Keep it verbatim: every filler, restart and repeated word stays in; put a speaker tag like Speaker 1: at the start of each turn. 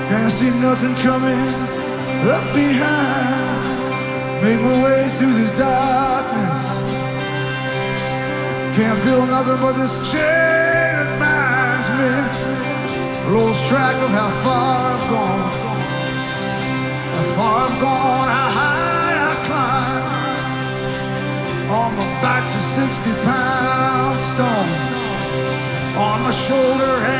Speaker 1: Can't see nothing coming up behind. Make my way through this darkness. Can't feel nothing but this chain that binds me. Lose track of how far I've gone, how far I've gone, how high I climb. On my back's a sixty pound stone, on my shoulder